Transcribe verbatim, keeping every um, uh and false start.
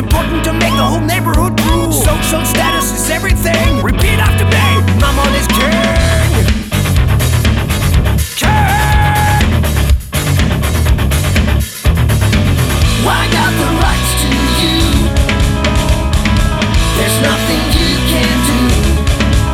important to make the whole neighborhood groove. Social status is everything. Repeat after me.